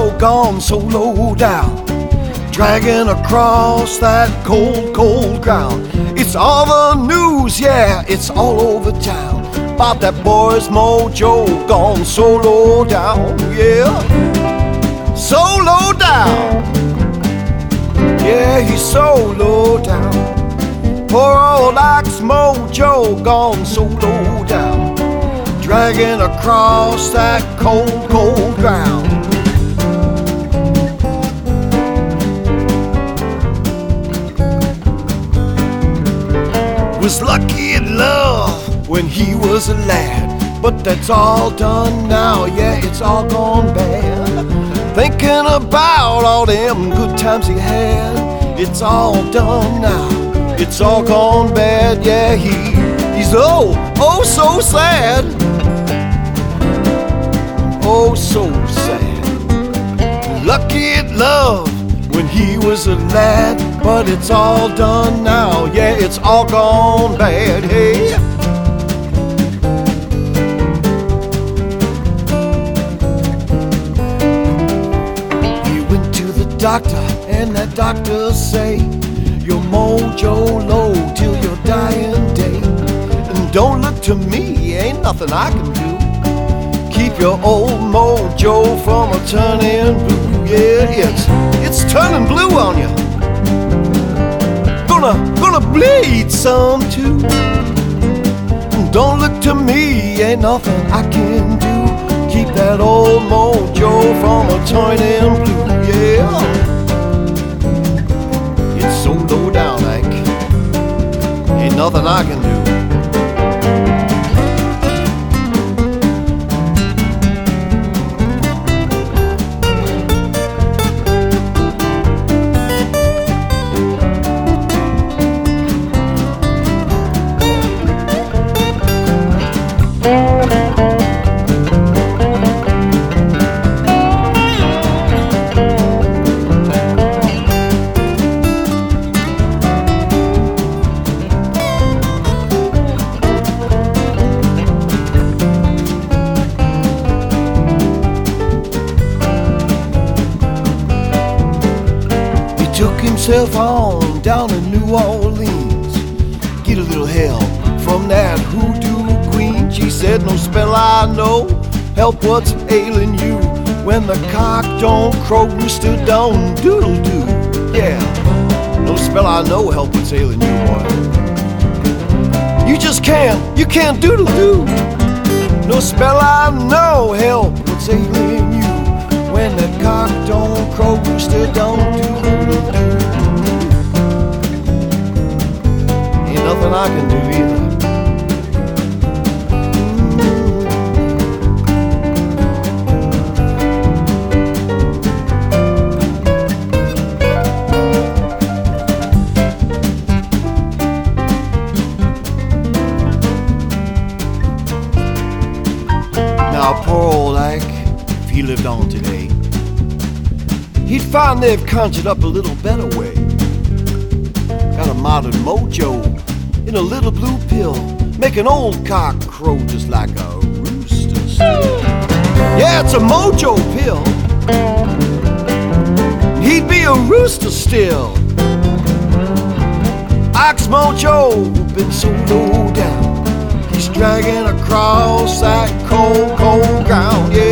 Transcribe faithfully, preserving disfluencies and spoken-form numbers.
mojo gone so low down, dragging across that cold, cold ground. It's all the news, yeah, it's all over town about that boy's mojo gone so low down, yeah, so low down. Yeah, he's so low down. Poor old Ike's mojo gone so low down, dragging across that cold, cold ground. Was lucky in love when he was a lad, but that's all done now, yeah, it's all gone bad. Thinking about all them good times he had, it's all done now, it's all gone bad, yeah, he, he's oh, oh so sad, oh so sad. Lucky in love when he was a lad, but it's all done now, yeah, it's all gone bad, hey. He went to the doctor, and that doctor say, your mojo low till your dying day. And don't look to me, ain't nothing I can do. Keep your old mojo from a turning blue, yeah, it's, it's turning blue on you. Gonna, gonna bleed some too. Don't look to me, ain't nothing I can do. Keep that old mojo from a turning blue, yeah. It's so low down, Ike, ain't nothing I can do. Himself on down to New Orleans, get a little help from that hoodoo queen. She said, no spell I know, help what's ailing you. When the cock don't crow, rooster don't doodle-doo. Yeah, no spell I know, help what's ailing you, boy. You just can't, you can't doodle-doo. No spell I know, help what's ailing you. When the cock don't crow, rooster don't doodle-doo. Nothing I can do either. Now poor old Ike, if he lived on today, he'd find they've conjured up a little better way. Got a modern mojo in a little blue pill, make an old cock crow just like a rooster still. Yeah, it's a mojo pill, he'd be a rooster still. Ike's mojo been so low down, he's dragging across that cold, cold ground, yeah.